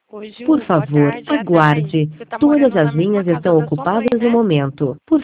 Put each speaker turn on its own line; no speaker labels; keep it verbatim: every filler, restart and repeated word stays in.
Oi,
Por
Ju, boa
favor,
tarde, é a Thay.
aguarde.
Você tá
Todas
morando
as
na mesma
linhas
casa
estão
da sua mãe,
ocupadas no
né?
momento. Por